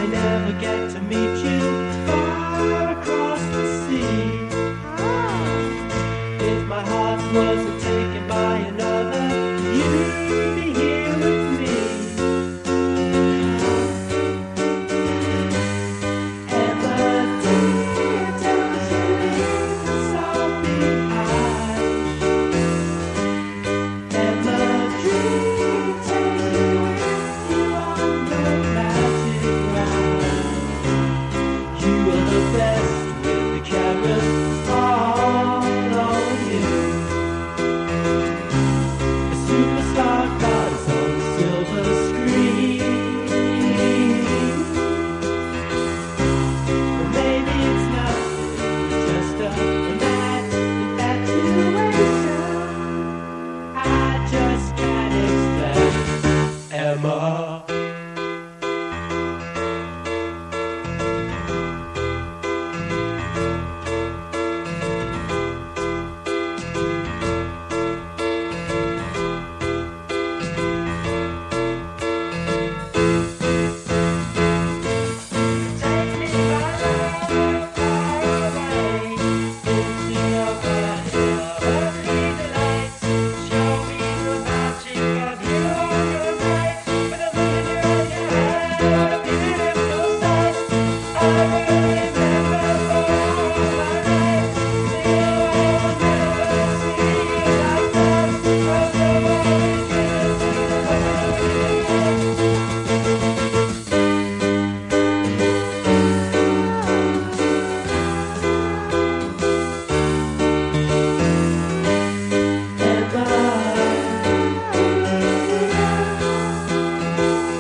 I never get to meet you far across the sea. If my heart wasn't taken by another, you'd be here with me. Emma, dear, don't you leave us all behind. Emma, dream, take me with you on the magic ride. You are the best with the cameras all on you. A superstar goddess on the silver screen. Or maybe it's nothing, just a mad infatuation. I just can't explain, Emma. Take me far away into your world of earthly delights. Show me the magic of you on your night. With a moon in your hand, what a beautiful sight. I will remember for all my life. You will never see like that. Was the world Emma.